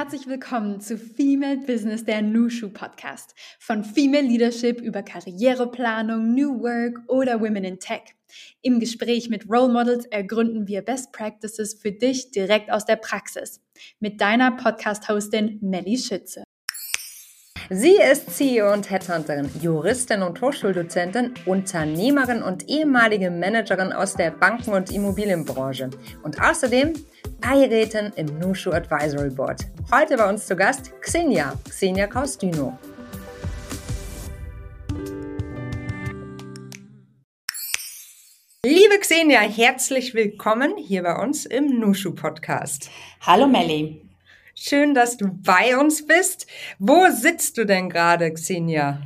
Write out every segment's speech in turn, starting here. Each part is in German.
Herzlich willkommen zu Female Business, der Nushu Podcast. Von Female Leadership über Karriereplanung, New Work oder Women in Tech. Im Gespräch mit Role Models ergründen wir Best Practices für dich direkt aus der Praxis. Mit deiner Podcast-Hostin Melli Schütze. Sie ist CEO und Headhunterin, Juristin und Hochschuldozentin, Unternehmerin und ehemalige Managerin aus der Banken- und Immobilienbranche und außerdem Beirätin im Nushu Advisory Board. Heute bei uns zu Gast Xenia Kaustüno. Liebe Xenia, herzlich willkommen hier bei uns im Nushu Podcast. Hallo Melli. Schön, dass du bei uns bist. Wo sitzt du denn gerade, Xenia?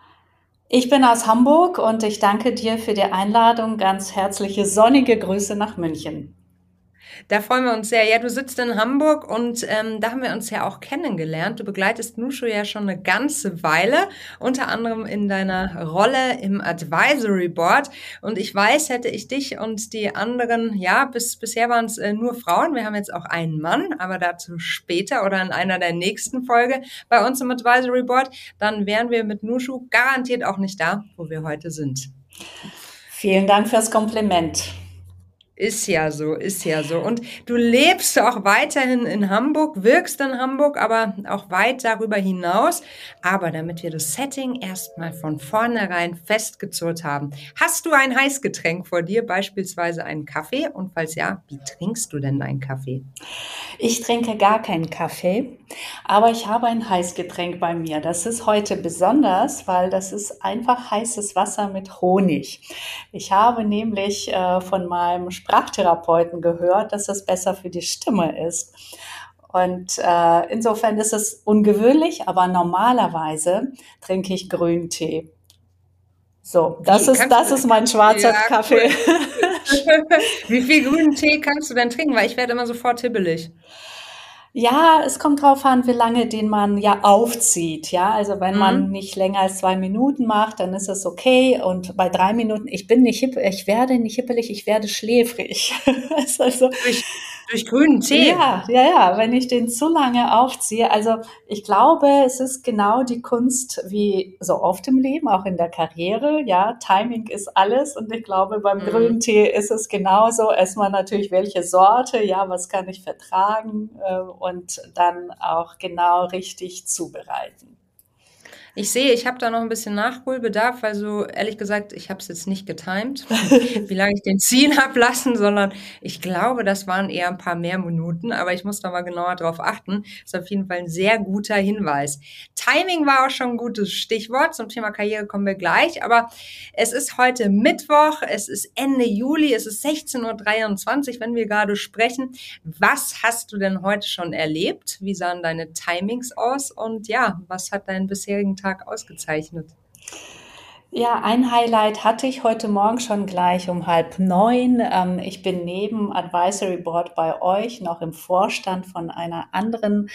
Ich bin aus Hamburg und ich danke dir für die Einladung. Ganz herzliche sonnige Grüße nach München. Da freuen wir uns sehr. Ja, du sitzt in Hamburg und da haben wir uns ja auch kennengelernt. Du begleitest Nushu ja schon eine ganze Weile, unter anderem in deiner Rolle im Advisory Board. Und ich weiß, hätte ich dich und die anderen, ja, bisher waren es nur Frauen. Wir haben jetzt auch einen Mann, aber dazu später oder in einer der nächsten Folge bei uns im Advisory Board. Dann wären wir mit Nushu garantiert auch nicht da, wo wir heute sind. Vielen Dank fürs Kompliment. Ist ja so. Und du lebst auch weiterhin in Hamburg, wirkst in Hamburg, aber auch weit darüber hinaus. Aber damit wir das Setting erstmal von vornherein festgezurrt haben, hast du ein Heißgetränk vor dir, beispielsweise einen Kaffee? Und falls ja, wie trinkst du denn deinen Kaffee? Ich trinke gar keinen Kaffee, aber ich habe ein Heißgetränk bei mir. Das ist heute besonders, weil das ist einfach heißes Wasser mit Honig. Ich habe nämlich von meinem Sprachtherapeuten gehört, dass das besser für die Stimme ist. Und insofern ist es ungewöhnlich, aber normalerweise trinke ich Grüntee. So, das ist mein schwarzer Kaffee. Cool. Wie viel grünen Tee kannst du denn trinken? Weil ich werde immer sofort hibbelig. Ja, es kommt drauf an, wie lange den man ja aufzieht. Ja, also wenn man nicht länger als 2 Minuten macht, dann ist es okay. Und bei 3 Minuten, ich werde nicht hippelig, ich werde schläfrig. Also, durch grünen Tee? Ja, wenn ich den zu lange aufziehe. Also ich glaube, es ist genau die Kunst wie so oft im Leben, auch in der Karriere. Ja, Timing ist alles. Und ich glaube, beim grünen Tee ist es genauso. Erstmal natürlich, welche Sorte, ja, was kann ich vertragen und dann auch genau richtig zubereiten. Ich sehe, ich habe da noch ein bisschen Nachholbedarf, weil so ehrlich gesagt, ich habe es jetzt nicht getimt, wie lange ich den ziehen habe lassen, sondern ich glaube, das waren eher ein paar mehr Minuten, aber ich muss da mal genauer drauf achten. Das ist auf jeden Fall ein sehr guter Hinweis. Timing war auch schon ein gutes Stichwort. Zum Thema Karriere kommen wir gleich, aber es ist heute Mittwoch, es ist Ende Juli, es ist 16:23 Uhr, wenn wir gerade sprechen. Was hast du denn heute schon erlebt? Wie sahen deine Timings aus? Und ja, was hat deinen bisherigen Tag ausgezeichnet? Ja, ein Highlight hatte ich heute Morgen schon gleich um 8:30. Ich bin neben Advisory Board bei euch noch im Vorstand von einer anderen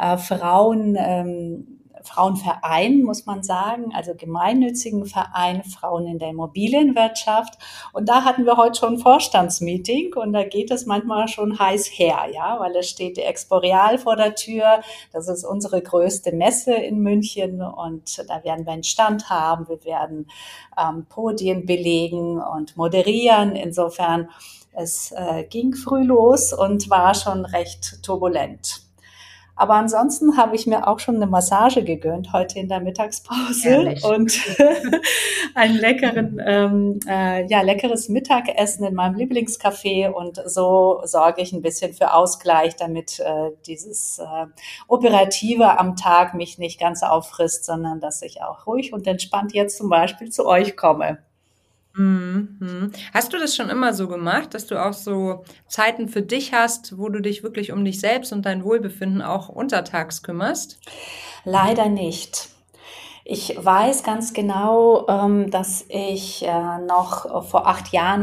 Frauenverein, muss man sagen, also gemeinnützigen Verein Frauen in der Immobilienwirtschaft. Und da hatten wir heute schon ein Vorstandsmeeting und da geht es manchmal schon heiß her, ja, weil es steht die Exporeal vor der Tür. Das ist unsere größte Messe in München und da werden wir einen Stand haben. Wir werden Podien belegen und moderieren. Insofern, es ging früh los und war schon recht turbulent. Aber ansonsten habe ich mir auch schon eine Massage gegönnt heute in der Mittagspause. Ehrlich? Und ein leckeres Mittagessen in meinem Lieblingscafé. Und so sorge ich ein bisschen für Ausgleich, damit dieses Operative am Tag mich nicht ganz auffrisst, sondern dass ich auch ruhig und entspannt jetzt zum Beispiel zu euch komme. Hast du das schon immer so gemacht, dass du auch so Zeiten für dich hast, wo du dich wirklich um dich selbst und dein Wohlbefinden auch untertags kümmerst? Leider nicht. Ich weiß ganz genau, dass ich noch vor 8 Jahren,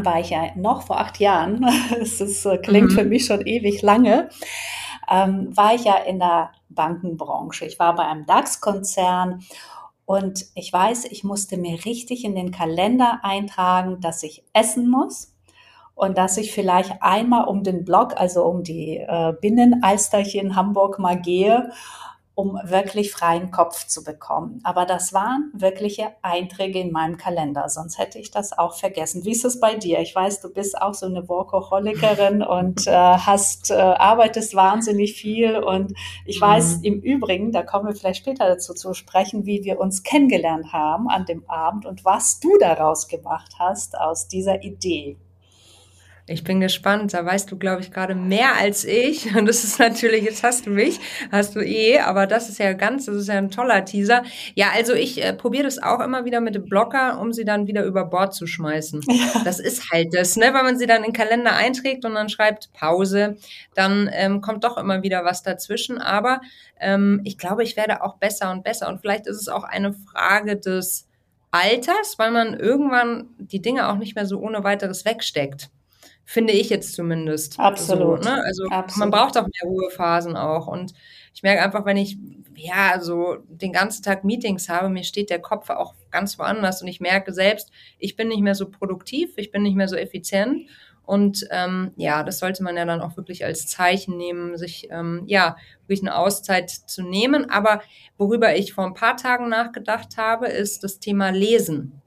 klingt für mich schon ewig lange, war ich ja in der Bankenbranche. Ich war bei einem DAX-Konzern und ich weiß, ich musste mir richtig in den Kalender eintragen, dass ich essen muss und dass ich vielleicht einmal um den Block, also um die Binnenalster hier in Hamburg mal gehe, um wirklich freien Kopf zu bekommen. Aber das waren wirkliche Einträge in meinem Kalender, sonst hätte ich das auch vergessen. Wie ist es bei dir? Ich weiß, du bist auch so eine Workaholikerin und arbeitest wahnsinnig viel. Und ich weiß im Übrigen, da kommen wir vielleicht später dazu zu sprechen, wie wir uns kennengelernt haben an dem Abend und was du daraus gemacht hast aus dieser Idee. Ich bin gespannt. Da weißt du, glaube ich, gerade mehr als ich. Und das ist natürlich, jetzt hast du mich, hast du aber das ist ja ein toller Teaser. Ja, also ich probiere das auch immer wieder mit dem Blocker, um sie dann wieder über Bord zu schmeißen. Ja. Das ist halt das, ne? Wenn man sie dann in den Kalender einträgt und dann schreibt Pause, dann kommt doch immer wieder was dazwischen. Aber ich glaube, ich werde auch besser und besser. Und vielleicht ist es auch eine Frage des Alters, weil man irgendwann die Dinge auch nicht mehr so ohne weiteres wegsteckt. Finde ich jetzt zumindest. Absolut. So, ne? Also Absolut. Man braucht auch mehr Ruhephasen auch. Und ich merke einfach, wenn ich so den ganzen Tag Meetings habe, mir steht der Kopf auch ganz woanders und ich merke selbst, ich bin nicht mehr so produktiv, ich bin nicht mehr so effizient. Und das sollte man ja dann auch wirklich als Zeichen nehmen, sich wirklich eine Auszeit zu nehmen. Aber worüber ich vor ein paar Tagen nachgedacht habe, ist das Thema Lesen.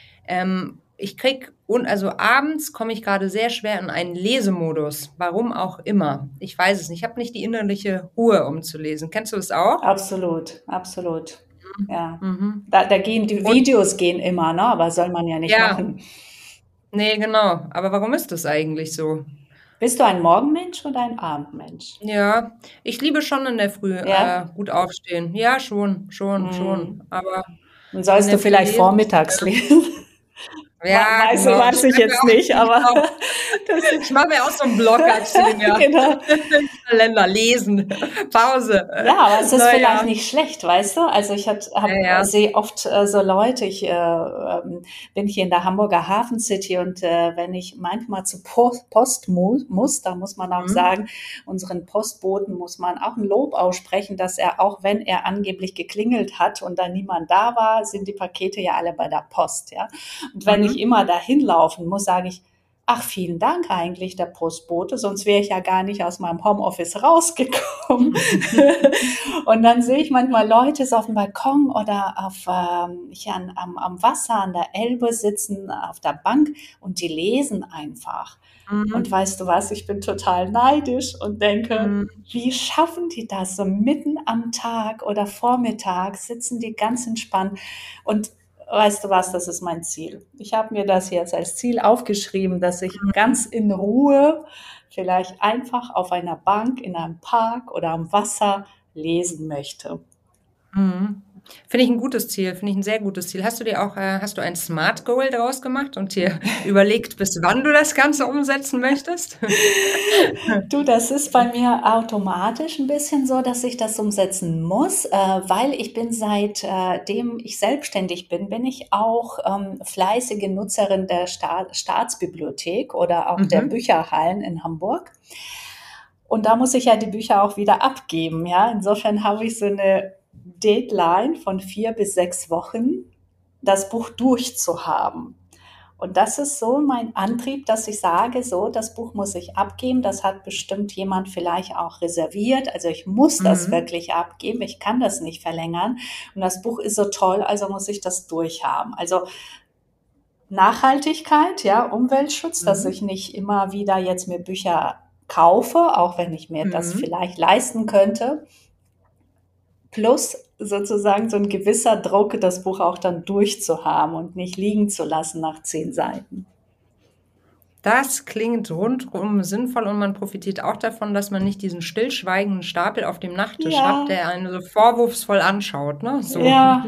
Abends komme ich gerade sehr schwer in einen Lesemodus. Warum auch immer. Ich weiß es nicht. Ich habe nicht die innerliche Ruhe, um zu lesen. Kennst du das auch? Absolut, absolut. Ja. Mhm. Da gehen die Videos gehen immer, ne? Aber soll man ja nicht machen. Nee, genau. Aber warum ist das eigentlich so? Bist du ein Morgenmensch oder ein Abendmensch? Ja, ich liebe schon in der Früh gut aufstehen. Ja, schon. Aber dann sollst du vielleicht vormittags lesen. Ja, weiß ich jetzt nicht, aber ich mache mir auch so einen Blog als genau. Kalender lesen, Pause. Ja, aber es ist vielleicht nicht schlecht, weißt du? Also ich sehe oft so Leute, ich bin hier in der Hamburger Hafen City und wenn ich manchmal zur Post muss, da muss man auch sagen, unseren Postboten muss man auch ein Lob aussprechen, dass er, auch wenn er angeblich geklingelt hat und da niemand da war, sind die Pakete ja alle bei der Post, ja. Und wenn ich immer dahin laufen muss, sage ich, ach, vielen Dank eigentlich, der Postbote, sonst wäre ich ja gar nicht aus meinem Homeoffice rausgekommen. Und dann sehe ich manchmal Leute so auf dem Balkon oder am Wasser, an der Elbe sitzen, auf der Bank und die lesen einfach. Und weißt du was, ich bin total neidisch und denke, wie schaffen die das? So mitten am Tag oder vormittags sitzen die ganz entspannt und weißt du was, das ist mein Ziel. Ich habe mir das jetzt als Ziel aufgeschrieben, dass ich ganz in Ruhe vielleicht einfach auf einer Bank in einem Park oder am Wasser lesen möchte. Finde ich ein gutes Ziel, finde ich ein sehr gutes Ziel. Hast du ein Smart Goal daraus gemacht und dir überlegt, bis wann du das Ganze umsetzen möchtest? Du, das ist bei mir automatisch ein bisschen so, dass ich das umsetzen muss, weil ich bin seitdem ich selbstständig bin ich auch fleißige Nutzerin der Staatsbibliothek oder auch der Bücherhallen in Hamburg. Und da muss ich ja die Bücher auch wieder abgeben, ja. Insofern habe ich so eine Deadline von 4 bis 6 Wochen, das Buch durchzuhaben. Und das ist so mein Antrieb, dass ich sage, so, das Buch muss ich abgeben. Das hat bestimmt jemand vielleicht auch reserviert. Also ich muss das wirklich abgeben. Ich kann das nicht verlängern. Und das Buch ist so toll, also muss ich das durchhaben. Also Nachhaltigkeit, ja, Umweltschutz, dass ich nicht immer wieder jetzt mir Bücher kaufe, auch wenn ich mir das vielleicht leisten könnte. Plus sozusagen so ein gewisser Druck, das Buch auch dann durchzuhaben und nicht liegen zu lassen nach 10 Seiten. Das klingt rundum sinnvoll und man profitiert auch davon, dass man nicht diesen stillschweigenden Stapel auf dem Nachttisch hat, der einen so vorwurfsvoll anschaut, ne? So. Ja.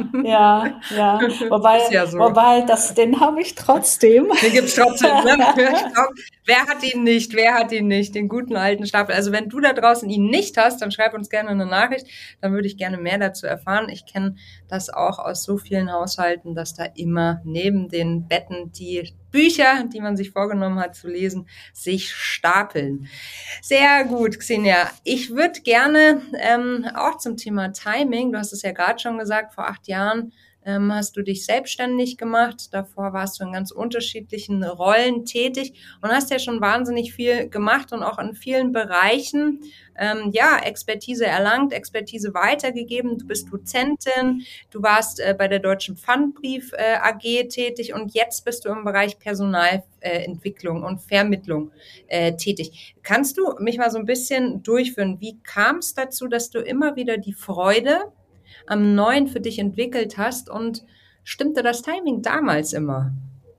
Wobei den habe ich trotzdem. Den gibt's trotzdem, ne? Ich glaub, wer hat ihn nicht, den guten alten Stapel. Also wenn du da draußen ihn nicht hast, dann schreib uns gerne eine Nachricht, dann würde ich gerne mehr dazu erfahren. Ich kenne das auch aus so vielen Haushalten, dass da immer neben den Betten die Bücher, die man sich vorgenommen hat zu lesen, sich stapeln. Sehr gut, Xenia. Ich würde gerne auch zum Thema Timing, du hast es ja gerade schon gesagt, vor 8 Jahren hast du dich selbstständig gemacht. Davor warst du in ganz unterschiedlichen Rollen tätig und hast ja schon wahnsinnig viel gemacht und auch in vielen Bereichen Expertise erlangt, Expertise weitergegeben. Du bist Dozentin, du warst bei der Deutschen Pfandbrief AG tätig und jetzt bist du im Bereich Personalentwicklung und Vermittlung tätig. Kannst du mich mal so ein bisschen durchführen? Wie kam es dazu, dass du immer wieder die Freude am Neuen für dich entwickelt hast und stimmte das Timing damals immer?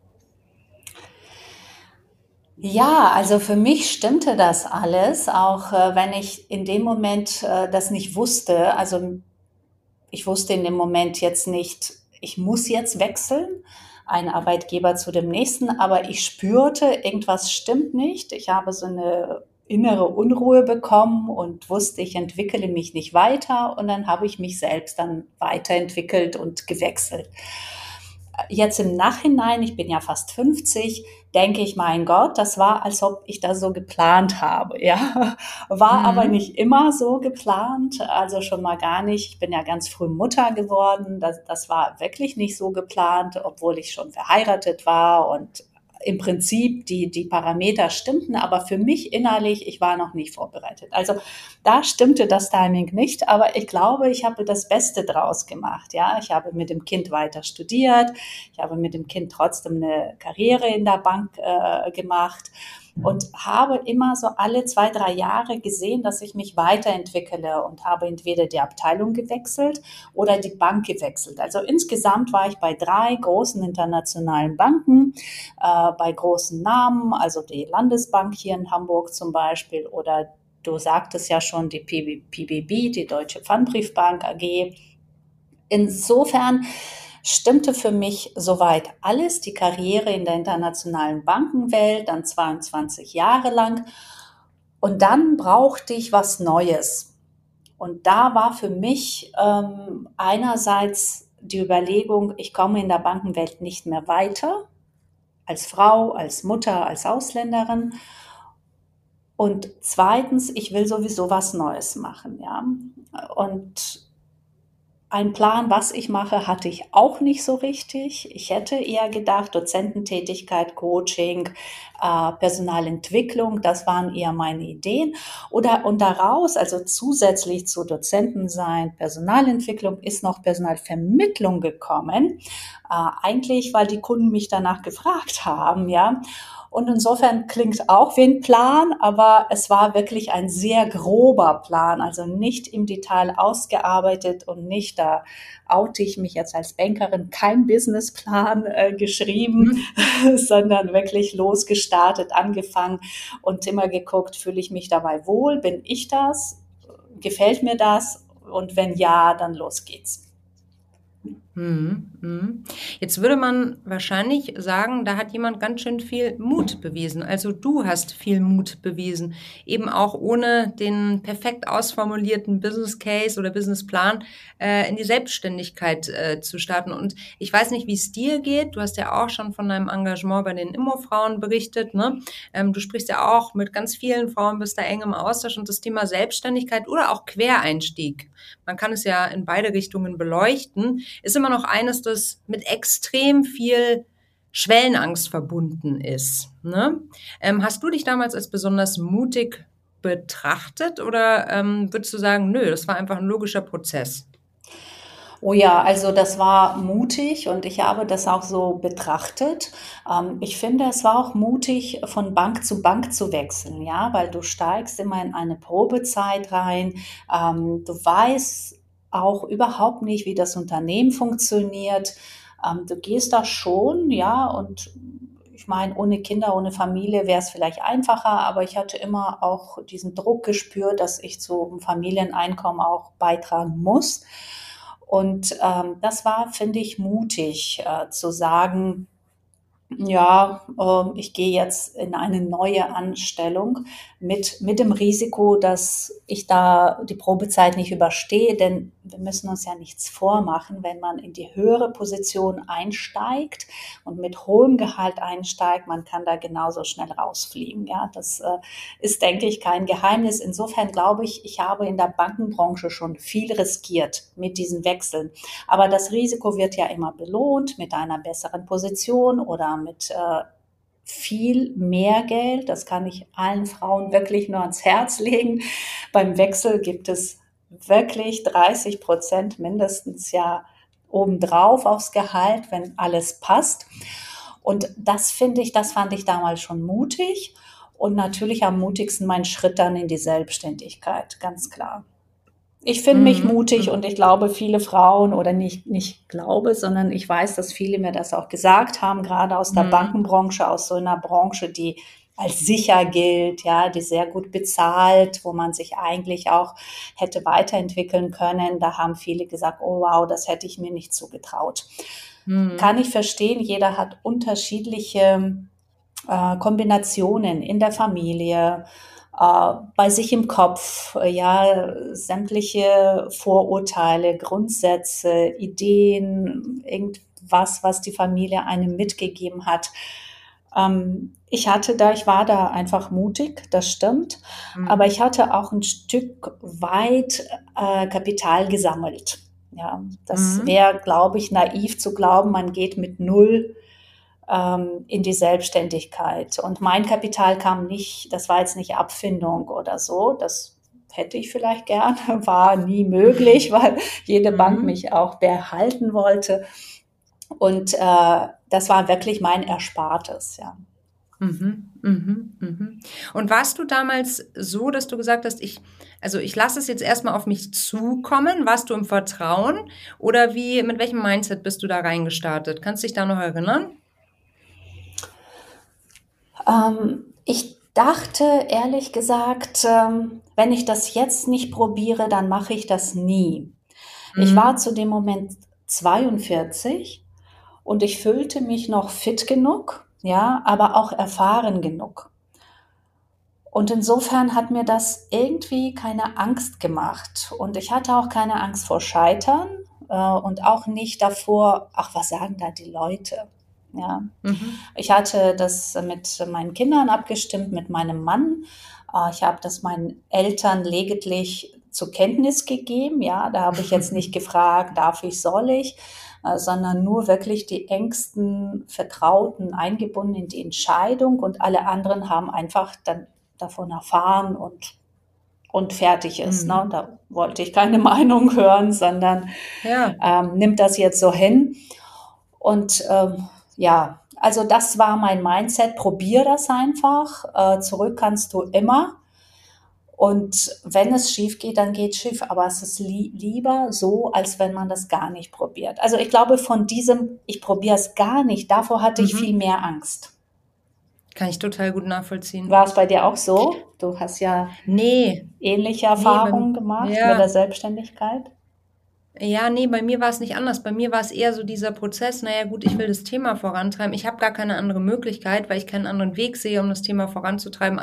Ja, also für mich stimmte das alles, auch wenn ich in dem Moment das nicht wusste. Also ich wusste in dem Moment jetzt nicht, ich muss jetzt wechseln, einen Arbeitgeber zu dem nächsten, aber ich spürte, irgendwas stimmt nicht. Ich habe so eine innere Unruhe bekommen und wusste, ich entwickle mich nicht weiter und dann habe ich mich selbst dann weiterentwickelt und gewechselt. Jetzt im Nachhinein, ich bin ja fast 50, denke ich, mein Gott, das war, als ob ich das so geplant habe, ja. War aber nicht immer so geplant, also schon mal gar nicht. Ich bin ja ganz früh Mutter geworden, das war wirklich nicht so geplant, obwohl ich schon verheiratet war und im Prinzip die Parameter stimmten, aber für mich innerlich, ich war noch nicht vorbereitet. Also da stimmte das Timing nicht, aber ich glaube, ich habe das Beste draus gemacht. Ja, ich habe mit dem Kind weiter studiert, ich habe mit dem Kind trotzdem eine Karriere in der Bank gemacht und habe immer so alle 2, 3 Jahre gesehen, dass ich mich weiterentwickle und habe entweder die Abteilung gewechselt oder die Bank gewechselt. Also insgesamt war ich bei 3 großen internationalen Banken, bei großen Namen, also die Landesbank hier in Hamburg zum Beispiel oder du sagtest ja schon die PBB, die Deutsche Pfandbriefbank AG. Insofern stimmte für mich soweit alles, die Karriere in der internationalen Bankenwelt, dann 22 Jahre lang. Und dann brauchte ich was Neues. Und da war für mich einerseits die Überlegung, ich komme in der Bankenwelt nicht mehr weiter, als Frau, als Mutter, als Ausländerin. Und zweitens, ich will sowieso was Neues machen, ja. Und ein Plan, was ich mache, hatte ich auch nicht so richtig. Ich hätte eher gedacht, Dozententätigkeit, Coaching, Personalentwicklung, das waren eher meine Ideen. Und daraus, also zusätzlich zu Dozenten sein, Personalentwicklung, ist noch Personalvermittlung gekommen. Eigentlich, weil die Kunden mich danach gefragt haben, ja. Und insofern klingt auch wie ein Plan, aber es war wirklich ein sehr grober Plan, also nicht im Detail ausgearbeitet und nicht, da oute ich mich jetzt als Bankerin, kein Businessplan geschrieben, sondern wirklich losgestartet, angefangen und immer geguckt, fühle ich mich dabei wohl, bin ich das, gefällt mir das und wenn ja, dann los geht's. Jetzt würde man wahrscheinlich sagen, da hat jemand ganz schön viel Mut bewiesen. Also du hast viel Mut bewiesen, eben auch ohne den perfekt ausformulierten Business Case oder Businessplan in die Selbstständigkeit zu starten. Und ich weiß nicht, wie es dir geht. Du hast ja auch schon von deinem Engagement bei den Immo-Frauen berichtet, ne? Du sprichst ja auch mit ganz vielen Frauen, bist da eng im Austausch und das Thema Selbstständigkeit oder auch Quereinstieg. Man kann es ja in beide Richtungen beleuchten, ist immer noch eines, das mit extrem viel Schwellenangst verbunden ist. Ne? Hast du dich damals als besonders mutig betrachtet oder würdest du sagen, nö, das war einfach ein logischer Prozess? Oh ja, also das war mutig und ich habe das auch so betrachtet. Ich finde, es war auch mutig, von Bank zu wechseln, ja, weil du steigst immer in eine Probezeit rein. Du weißt auch überhaupt nicht, wie das Unternehmen funktioniert. Du gehst da schon, ja, und ich meine, ohne Kinder, ohne Familie wäre es vielleicht einfacher, aber ich hatte immer auch diesen Druck gespürt, dass ich zum Familieneinkommen auch beitragen muss. Und das war, finde ich, mutig zu sagen, ja, ich gehe jetzt in eine neue Anstellung mit dem Risiko, dass ich da die Probezeit nicht überstehe. Denn wir müssen uns ja nichts vormachen, wenn man in die höhere Position einsteigt und mit hohem Gehalt einsteigt, man kann da genauso schnell rausfliegen. Ja, das ist, denke ich, kein Geheimnis. Insofern glaube ich, ich habe in der Bankenbranche schon viel riskiert mit diesen Wechseln. Aber das Risiko wird ja immer belohnt mit einer besseren Position oder mit viel mehr Geld. Das kann ich allen Frauen wirklich nur ans Herz legen. Beim Wechsel gibt es wirklich 30% mindestens ja obendrauf aufs Gehalt, wenn alles passt. Und das fand ich damals schon mutig. Und natürlich am mutigsten mein Schritt dann in die Selbstständigkeit, ganz klar. Ich finde mich mutig und ich glaube, viele Frauen oder nicht glaube, sondern ich weiß, dass viele mir das auch gesagt haben, gerade aus der Bankenbranche, aus so einer Branche, die als sicher gilt, ja, die sehr gut bezahlt, wo man sich eigentlich auch hätte weiterentwickeln können. Da haben viele gesagt, oh wow, das hätte ich mir nicht zugetraut. Kann ich verstehen, jeder hat unterschiedliche Kombinationen in der Familie, bei sich im Kopf, ja, sämtliche Vorurteile, Grundsätze, Ideen, irgendwas, was die Familie einem mitgegeben hat. Ich war da einfach mutig, das stimmt, aber ich hatte auch ein Stück weit Kapital gesammelt. Ja, das wäre, glaube ich, naiv zu glauben, man geht mit null in die Selbstständigkeit. Und mein Kapital kam nicht, das war jetzt nicht Abfindung oder so, das hätte ich vielleicht gern, war nie möglich, weil jede Bank mich auch behalten wollte. Und das war wirklich mein Erspartes, ja. Und warst du damals so, dass du gesagt hast, ich lasse es jetzt erstmal auf mich zukommen? Warst du im Vertrauen? Oder mit welchem Mindset bist du da reingestartet? Kannst du dich da noch erinnern? Ich dachte, ehrlich gesagt, wenn ich das jetzt nicht probiere, dann mache ich das nie. Ich war zu dem Moment 42 und ich fühlte mich noch fit genug, ja, aber auch erfahren genug. Und insofern hat mir das irgendwie keine Angst gemacht. Und ich hatte auch keine Angst vor Scheitern und auch nicht davor, ach, was sagen da die Leute? Ja, ich hatte das mit meinen Kindern abgestimmt, mit meinem Mann. Ich habe das meinen Eltern lediglich zur Kenntnis gegeben. Ja, da habe ich jetzt nicht gefragt, darf ich, soll ich, sondern nur wirklich die engsten Vertrauten eingebunden in die Entscheidung und alle anderen haben einfach dann davon erfahren und fertig ist. Ne? Da wollte ich keine Meinung hören, sondern nimmt das jetzt so hin. Und ja, also das war mein Mindset. Probier das einfach. Zurück kannst du immer. Und wenn es schief geht, dann geht es schief. Aber es ist lieber so, als wenn man das gar nicht probiert. Also ich glaube, von diesem, ich probiere es gar nicht, davor hatte ich viel mehr Angst. Kann ich total gut nachvollziehen. War es bei dir auch so? Du hast ja ähnliche Erfahrungen gemacht mit der Selbstständigkeit. Ja, nee, bei mir war es nicht anders. Bei mir war es eher so dieser Prozess, naja gut, ich will das Thema vorantreiben. Ich habe gar keine andere Möglichkeit, weil ich keinen anderen Weg sehe, um das Thema voranzutreiben,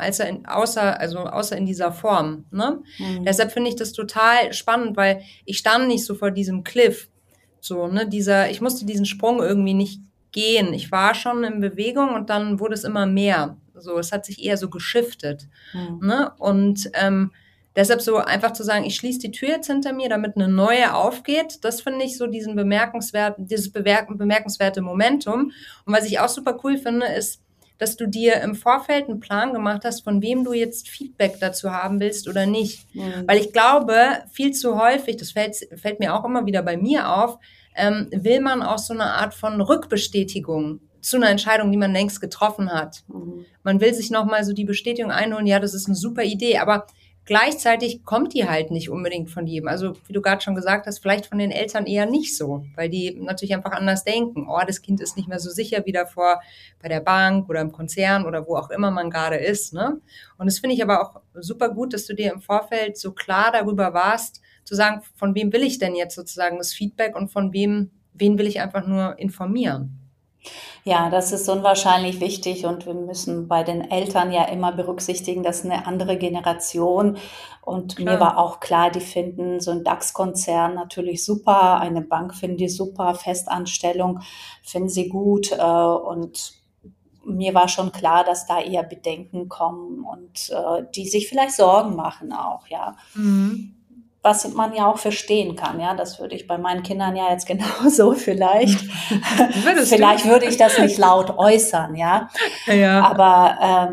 außer in dieser Form. Ne? Deshalb finde ich das total spannend, weil ich stand nicht so vor diesem Cliff. So, ne, ich musste diesen Sprung irgendwie nicht gehen. Ich war schon in Bewegung und dann wurde es immer mehr. So, es hat sich eher so geschiftet. Ne? Und deshalb so einfach zu sagen, ich schließe die Tür jetzt hinter mir, damit eine neue aufgeht, das finde ich so dieses bemerkenswerte Momentum. Und was ich auch super cool finde, ist, dass du dir im Vorfeld einen Plan gemacht hast, von wem du jetzt Feedback dazu haben willst oder nicht. Weil ich glaube, viel zu häufig, das fällt mir auch immer wieder bei mir auf, will man auch so eine Art von Rückbestätigung zu einer Entscheidung, die man längst getroffen hat. Man will sich nochmal so die Bestätigung einholen, ja, das ist eine super Idee, aber gleichzeitig kommt die halt nicht unbedingt von jedem. Also wie du gerade schon gesagt hast, vielleicht von den Eltern eher nicht so, weil die natürlich einfach anders denken. Oh, das Kind ist nicht mehr so sicher wie davor bei der Bank oder im Konzern oder wo auch immer man gerade ist. Ne? Und das finde ich aber auch super gut, dass du dir im Vorfeld so klar darüber warst, zu sagen, von wem will ich denn jetzt sozusagen das Feedback und wen will ich einfach nur informieren. Ja, das ist unwahrscheinlich wichtig und wir müssen bei den Eltern ja immer berücksichtigen, dass eine andere Generation und mir Klar. war auch klar, die finden so 'n DAX-Konzern natürlich super, eine Bank finden die super, Festanstellung finden sie gut, und mir war schon klar, dass da eher Bedenken kommen und, die sich vielleicht Sorgen machen auch, ja. Mhm. Was man ja auch verstehen kann, ja. Das würde ich bei meinen Kindern ja jetzt genauso vielleicht. Würdest du? Vielleicht würde ich das nicht laut äußern, ja. Ja. Aber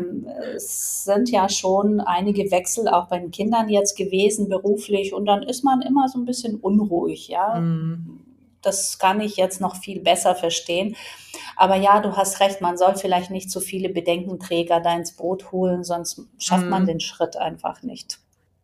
es sind ja schon einige Wechsel auch bei den Kindern jetzt gewesen, beruflich, und dann ist man immer so ein bisschen unruhig, ja. Mhm. Das kann ich jetzt noch viel besser verstehen. Aber ja, du hast recht, man soll vielleicht nicht zu viele Bedenkenträger da ins Boot holen, sonst schafft man den Mhm. Schritt einfach nicht.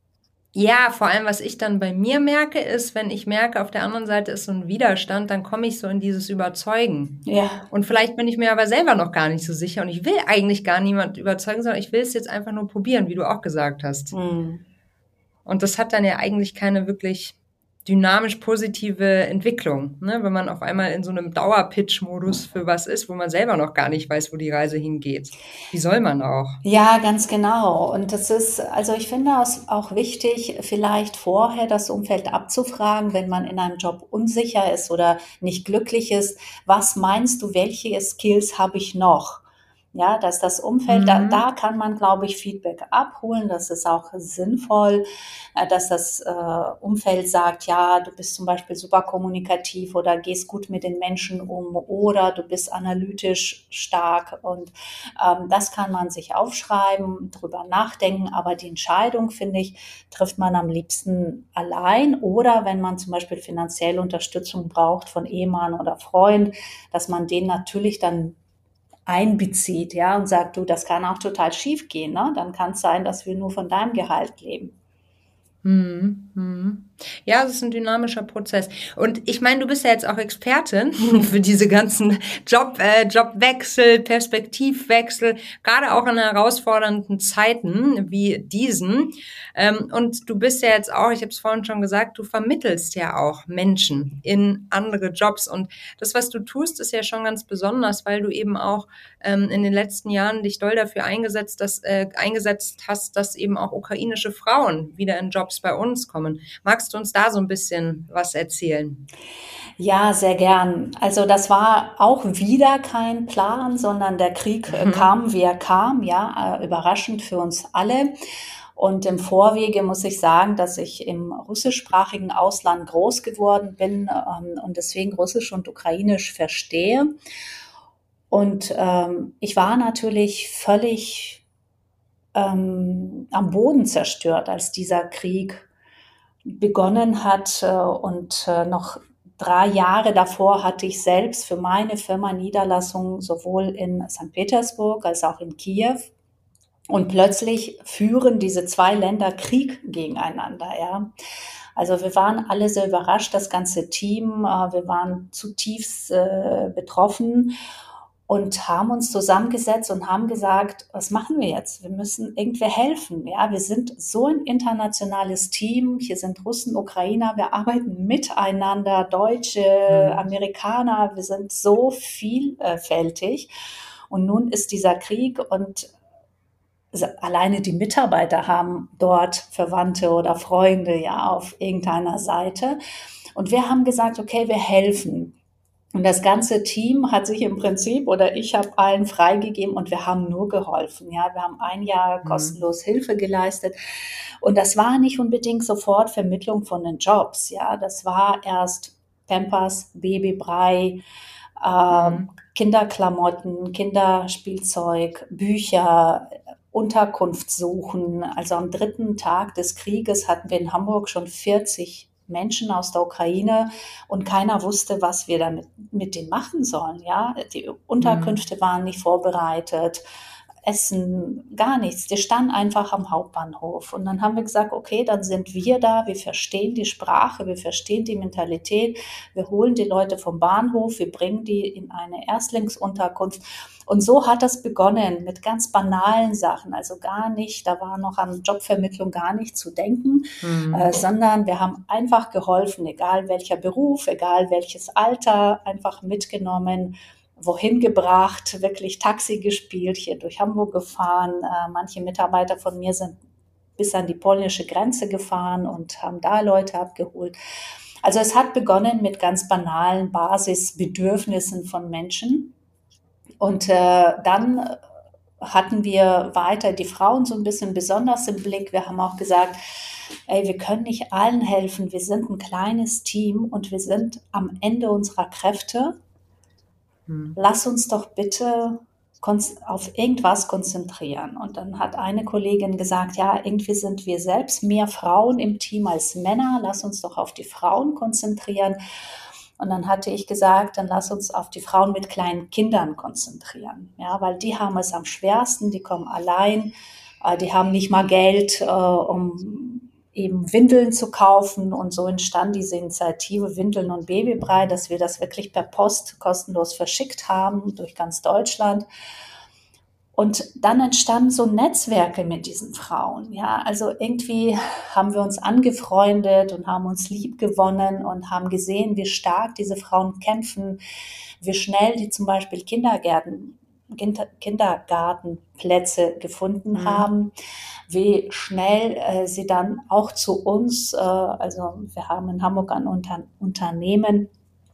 Ja, vor allem, was ich dann bei mir merke, ist, wenn ich merke, auf der anderen Seite ist so ein Widerstand, dann komme ich so in dieses Überzeugen. Ja. Und vielleicht bin ich mir aber selber noch gar nicht so sicher und ich will eigentlich gar niemand überzeugen, sondern ich will es jetzt einfach nur probieren, wie du auch gesagt hast. Mhm. Und das hat dann ja eigentlich keine wirklich dynamisch positive Entwicklung, ne? Wenn man auf einmal in so einem Dauerpitch-Modus für was ist, wo man selber noch gar nicht weiß, wo die Reise hingeht. Wie soll man auch? Ja, ganz genau. Und das ist, also ich finde es auch wichtig, vielleicht vorher das Umfeld abzufragen, wenn man in einem Job unsicher ist oder nicht glücklich ist. Was meinst du, welche Skills habe ich noch? Ja, dass das Umfeld, da Mhm. kann man, glaube ich, Feedback abholen. Das ist auch sinnvoll, dass das Umfeld sagt, ja, du bist zum Beispiel super kommunikativ oder gehst gut mit den Menschen um oder du bist analytisch stark, und das kann man sich aufschreiben, drüber nachdenken, aber die Entscheidung, finde ich, trifft man am liebsten allein oder wenn man zum Beispiel finanzielle Unterstützung braucht von Ehemann oder Freund, dass man den natürlich dann einbezieht, ja, und sagt, du, das kann auch total schief gehen, ne? Dann kann es sein, dass wir nur von deinem Gehalt leben. Mhm, mhm. Ja, es ist ein dynamischer Prozess. Und ich meine, du bist ja jetzt auch Expertin für diese ganzen Jobwechsel, Perspektivwechsel, gerade auch in herausfordernden Zeiten wie diesen. Und du bist ja jetzt auch, ich habe es vorhin schon gesagt, du vermittelst ja auch Menschen in andere Jobs. Und das, was du tust, ist ja schon ganz besonders, weil du eben auch in den letzten Jahren dich doll dafür eingesetzt hast, dass eben auch ukrainische Frauen wieder in Jobs bei uns kommen. Magst du uns da so ein bisschen was erzählen? Ja, sehr gern. Also das war auch wieder kein Plan, sondern der Krieg Mhm. kam, wie er kam, ja, überraschend für uns alle. Und im Vorwege muss ich sagen, dass ich im russischsprachigen Ausland groß geworden bin, und deswegen Russisch und Ukrainisch verstehe. Und ich war natürlich völlig am Boden zerstört, als dieser Krieg begonnen hat. Und noch 3 Jahre davor hatte ich selbst für meine Firma Niederlassungen sowohl in St. Petersburg als auch in Kiew. Und plötzlich führen diese zwei Länder Krieg gegeneinander, ja. Also wir waren alle sehr überrascht, das ganze Team. Wir waren zutiefst betroffen und haben uns zusammengesetzt und haben gesagt, was machen wir jetzt? Wir müssen irgendwie helfen. Ja, wir sind so ein internationales Team. Hier sind Russen, Ukrainer. Wir arbeiten miteinander, Deutsche, Mhm. Amerikaner. Wir sind so vielfältig. Und nun ist dieser Krieg und alleine die Mitarbeiter haben dort Verwandte oder Freunde, ja, auf irgendeiner Seite. Und wir haben gesagt, okay, wir helfen. Und das ganze Team hat sich im Prinzip, oder ich habe allen freigegeben und wir haben nur geholfen. Ja, wir haben ein Jahr Mhm. kostenlos Hilfe geleistet. Und das war nicht unbedingt sofort Vermittlung von den Jobs. Ja, das war erst Pampers, Babybrei, äh, Mhm. Kinderklamotten, Kinderspielzeug, Bücher, Unterkunft suchen. Also am dritten Tag des Krieges hatten wir in Hamburg schon 40 Menschen aus der Ukraine und keiner wusste, was wir damit mit denen machen sollen. Ja, die Mhm. Unterkünfte waren nicht vorbereitet, Essen, gar nichts. Die standen einfach am Hauptbahnhof. Und dann haben wir gesagt, okay, dann sind wir da, wir verstehen die Sprache, wir verstehen die Mentalität, wir holen die Leute vom Bahnhof, wir bringen die in eine Erstlingsunterkunft. Und so hat das begonnen mit ganz banalen Sachen, also gar nicht, da war noch an Jobvermittlung gar nicht zu denken, Mhm. sondern wir haben einfach geholfen, egal welcher Beruf, egal welches Alter, einfach mitgenommen, wohin gebracht, wirklich Taxi gespielt, hier durch Hamburg gefahren. Manche Mitarbeiter von mir sind bis an die polnische Grenze gefahren und haben da Leute abgeholt. Also es hat begonnen mit ganz banalen Basisbedürfnissen von Menschen. Und dann hatten wir weiter die Frauen so ein bisschen besonders im Blick. Wir haben auch gesagt, ey, wir können nicht allen helfen. Wir sind ein kleines Team und wir sind am Ende unserer Kräfte. Lass uns doch bitte auf irgendwas konzentrieren. Und dann hat eine Kollegin gesagt, ja, irgendwie sind wir selbst mehr Frauen im Team als Männer. Lass uns doch auf die Frauen konzentrieren. Und dann hatte ich gesagt, dann lass uns auf die Frauen mit kleinen Kindern konzentrieren. Ja, weil die haben es am schwersten, die kommen allein, die haben nicht mal Geld, um eben Windeln zu kaufen. Und so entstand diese Initiative Windeln und Babybrei, dass wir das wirklich per Post kostenlos verschickt haben durch ganz Deutschland. Und dann entstanden so Netzwerke mit diesen Frauen. Ja, also irgendwie haben wir uns angefreundet und haben uns lieb gewonnen und haben gesehen, wie stark diese Frauen kämpfen, wie schnell die zum Beispiel Kindergartenplätze gefunden haben, wie schnell sie dann auch zu uns, also wir haben in Hamburg ein Unternehmen,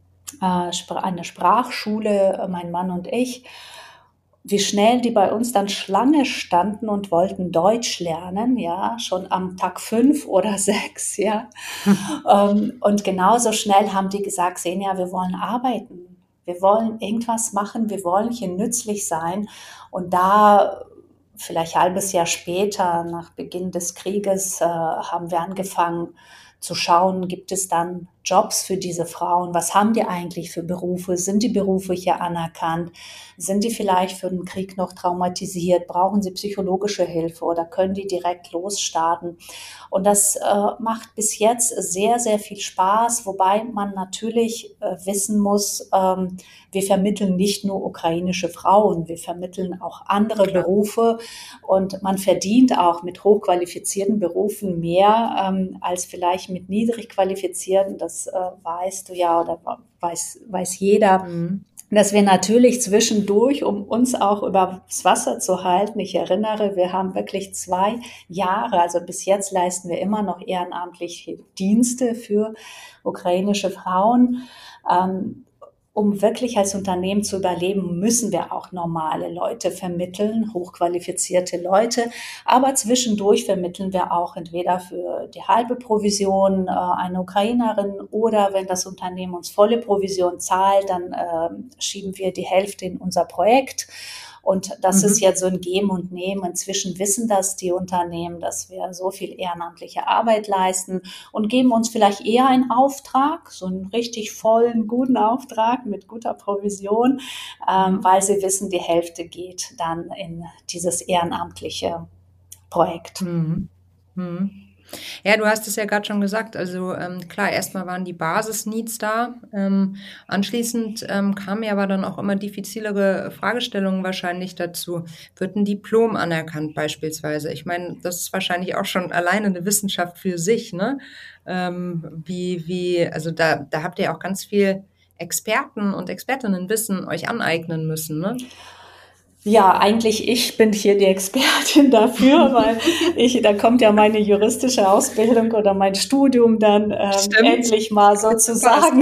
eine Sprachschule, mein Mann und ich, wie schnell die bei uns dann Schlange standen und wollten Deutsch lernen, ja, schon am Tag 5 oder 6, ja. Und genauso schnell haben die gesagt, Xenia, wir wollen arbeiten, wir wollen irgendwas machen, wir wollen hier nützlich sein. Und da, vielleicht ein halbes Jahr später, nach Beginn des Krieges, haben wir angefangen zu schauen, gibt es dann Jobs für diese Frauen? Was haben die eigentlich für Berufe? Sind die Berufe hier anerkannt? Sind die vielleicht für den Krieg noch traumatisiert? Brauchen sie psychologische Hilfe oder können die direkt losstarten? Und das macht bis jetzt sehr, sehr viel Spaß, wobei man natürlich wissen muss, wir vermitteln nicht nur ukrainische Frauen, wir vermitteln auch andere Berufe und man verdient auch mit hochqualifizierten Berufen mehr als vielleicht mit niedrig qualifizierten. Das weißt du ja oder weiß jeder. Dass wir natürlich zwischendurch, um uns auch übers Wasser zu halten, ich erinnere, wir haben wirklich 2 Jahre, also bis jetzt leisten wir immer noch ehrenamtliche Dienste für ukrainische Frauen. Um wirklich als Unternehmen zu überleben, müssen wir auch normale Leute vermitteln, hochqualifizierte Leute. Aber zwischendurch vermitteln wir auch entweder für die halbe Provision eine Ukrainerin oder wenn das Unternehmen uns volle Provision zahlt, dann schieben wir die Hälfte in unser Projekt. Und das ist jetzt so ein Geben und Nehmen. Inzwischen wissen das die Unternehmen, dass wir so viel ehrenamtliche Arbeit leisten und geben uns vielleicht eher einen Auftrag, so einen richtig vollen, guten Auftrag mit guter Provision, weil sie wissen, die Hälfte geht dann in dieses ehrenamtliche Projekt. Ja, du hast es ja gerade schon gesagt. Also klar, erstmal waren die Basis-Needs da. Anschließend kamen ja aber dann auch immer diffizilere Fragestellungen wahrscheinlich dazu. Wird ein Diplom anerkannt beispielsweise? Ich meine, das ist wahrscheinlich auch schon alleine eine Wissenschaft für sich, ne? Also da habt ihr auch ganz viel Experten und Expertinnenwissen euch aneignen müssen, ne? Ja, eigentlich ich bin hier die Expertin dafür, weil da kommt ja meine juristische Ausbildung oder mein Studium dann endlich mal sozusagen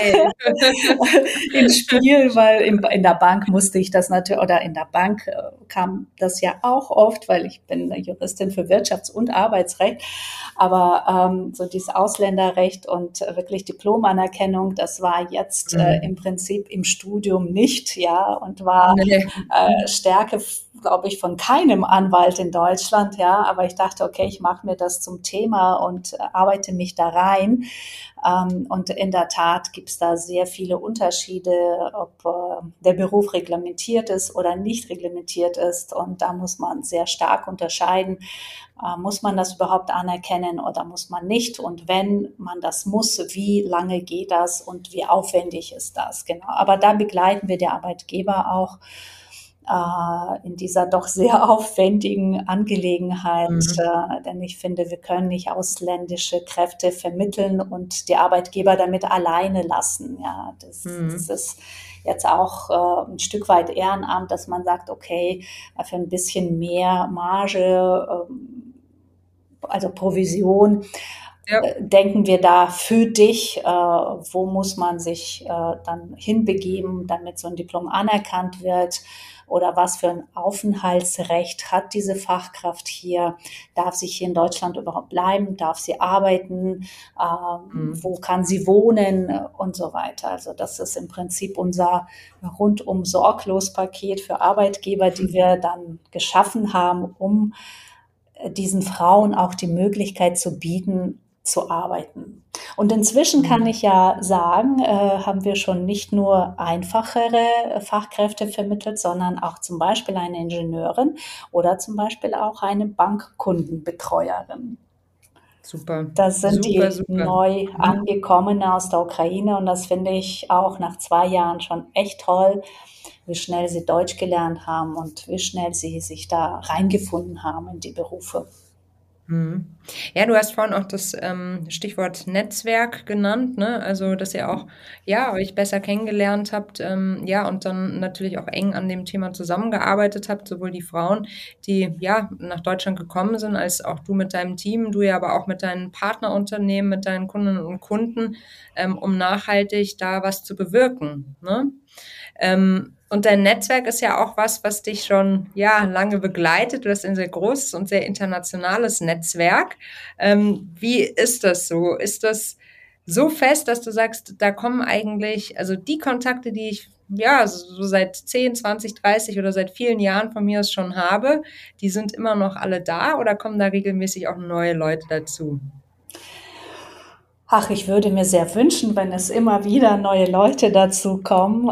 ins Spiel, weil in der Bank musste ich das natürlich, oder in der Bank kam das ja auch oft, weil ich bin Juristin für Wirtschafts- und Arbeitsrecht, aber so dieses Ausländerrecht und wirklich Diplomanerkennung, das war jetzt im Prinzip im Studium nicht, ja, und war Stärke, glaube ich, von keinem Anwalt in Deutschland, ja, aber ich dachte, okay, ich mache mir das zum Thema und arbeite mich da rein. Und in der Tat gibt es da sehr viele Unterschiede, ob der Beruf reglementiert ist oder nicht reglementiert ist. Und da muss man sehr stark unterscheiden. Muss man das überhaupt anerkennen oder muss man nicht? Und wenn man das muss, wie lange geht das und wie aufwendig ist das? Genau. Aber da begleiten wir die Arbeitgeber auch. in dieser doch sehr aufwendigen Angelegenheit, Mhm. denn ich finde, wir können nicht ausländische Kräfte vermitteln und die Arbeitgeber damit alleine lassen. Ja, das Mhm. ist jetzt auch ein Stück weit Ehrenamt, dass man sagt, okay, für ein bisschen mehr Marge, also Provision, Ja. denken wir da für dich, wo muss man sich dann hinbegeben, damit so ein Diplom anerkannt wird, oder was für ein Aufenthaltsrecht hat diese Fachkraft hier, darf sie hier in Deutschland überhaupt bleiben, darf sie arbeiten, Mhm. wo kann sie wohnen und so weiter. Also das ist im Prinzip unser rundum sorglos Paket für Arbeitgeber, die wir dann geschaffen haben, um diesen Frauen auch die Möglichkeit zu bieten, zu arbeiten. Und inzwischen kann Mhm. ich ja sagen, haben wir schon nicht nur einfachere Fachkräfte vermittelt, sondern auch zum Beispiel eine Ingenieurin oder zum Beispiel auch eine Bankkundenbetreuerin. Super, Das sind super, die super. neu Mhm. angekommenen aus der Ukraine, und das finde ich auch nach 2 Jahren schon echt toll, wie schnell sie Deutsch gelernt haben und wie schnell sie sich da reingefunden haben in die Berufe. Mhm. Ja, du hast vorhin auch das Stichwort Netzwerk genannt, ne? Also, dass ihr auch, ja, euch besser kennengelernt habt, ja, und dann natürlich auch eng an dem Thema zusammengearbeitet habt, sowohl die Frauen, die ja nach Deutschland gekommen sind, als auch du mit deinem Team, du ja aber auch mit deinen Partnerunternehmen, mit deinen Kundinnen und Kunden, um nachhaltig da was zu bewirken, ne? Und dein Netzwerk ist ja auch was, was dich schon ja lange begleitet. Du hast ein sehr großes und sehr internationales Netzwerk. Wie ist das so? Ist das so fest, dass du sagst, da kommen eigentlich, also die Kontakte, die ich ja so seit 10, 20, 30 oder seit vielen Jahren von mir aus schon habe, die sind immer noch alle da oder kommen da regelmäßig auch neue Leute dazu? Ach, ich würde mir sehr wünschen, wenn es immer wieder neue Leute dazu kommen.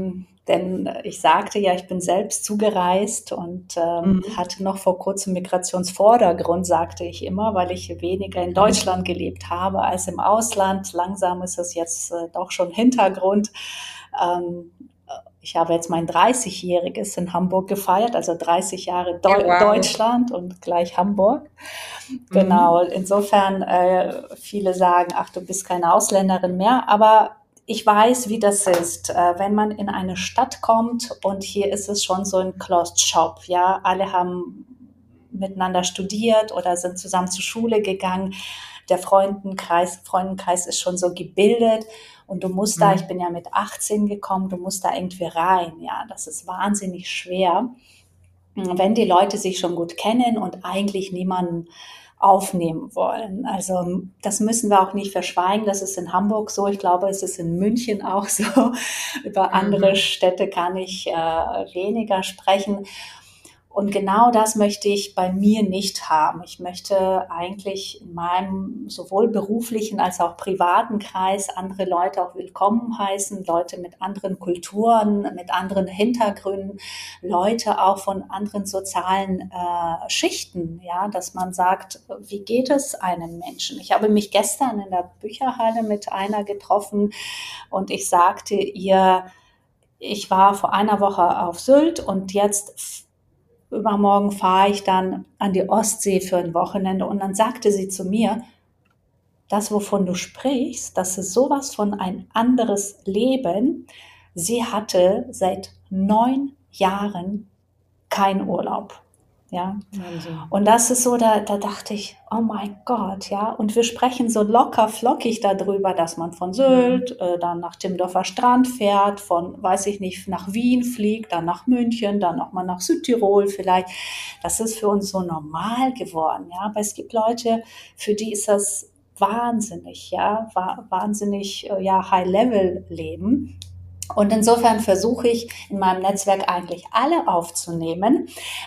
Denn ich sagte ja, ich bin selbst zugereist und Mhm. hatte noch vor kurzem Migrationsvordergrund, sagte ich immer, weil ich weniger in Mhm. Deutschland gelebt habe als im Ausland. Langsam ist es jetzt doch schon Hintergrund. Ähm, Ich habe jetzt mein 30-jähriges in Hamburg gefeiert, also 30 Jahre Ja, wow. Deutschland und gleich Hamburg. Genau, Mhm. insofern, viele sagen, ach, du bist keine Ausländerin mehr, aber ich weiß, wie das ist, wenn man in eine Stadt kommt und hier ist es schon so ein Closed Shop, ja, alle haben miteinander studiert oder sind zusammen zur Schule gegangen. Der Freundenkreis ist schon so gebildet, und du musst da, ich Mhm. bin ja mit 18 gekommen, du musst da irgendwie rein, ja, das ist wahnsinnig schwer, wenn die Leute sich schon gut kennen und eigentlich niemanden aufnehmen wollen. Also das müssen wir auch nicht verschweigen. Das ist in Hamburg so. Ich glaube, es ist in München auch so. Über andere Mhm. Städte kann ich weniger sprechen. Und genau das möchte ich bei mir nicht haben. Ich möchte eigentlich in meinem sowohl beruflichen als auch privaten Kreis andere Leute auch willkommen heißen, Leute mit anderen Kulturen, mit anderen Hintergründen, Leute auch von anderen sozialen Schichten, ja, dass man sagt, wie geht es einem Menschen? Ich habe mich gestern in der Bücherhalle mit einer getroffen und ich sagte ihr, ich war vor einer Woche auf Sylt und jetzt übermorgen fahre ich dann an die Ostsee für ein Wochenende. Und dann sagte sie zu mir, das, wovon du sprichst, das ist sowas von ein anderes Leben. Sie hatte seit 9 Jahren keinen Urlaub. Ja, Wahnsinn. und das ist so, da dachte ich, oh mein Gott, ja. Und wir sprechen so locker flockig darüber, dass man von Mhm. Sylt dann nach Timmendorfer Strand fährt, von, weiß ich nicht, nach Wien fliegt, dann nach München, dann nochmal nach Südtirol vielleicht. Das ist für uns so normal geworden, ja. Aber es gibt Leute, für die ist das wahnsinnig, ja, wahnsinnig, ja, High-Level-Leben. Und insofern versuche ich in meinem Netzwerk eigentlich alle aufzunehmen,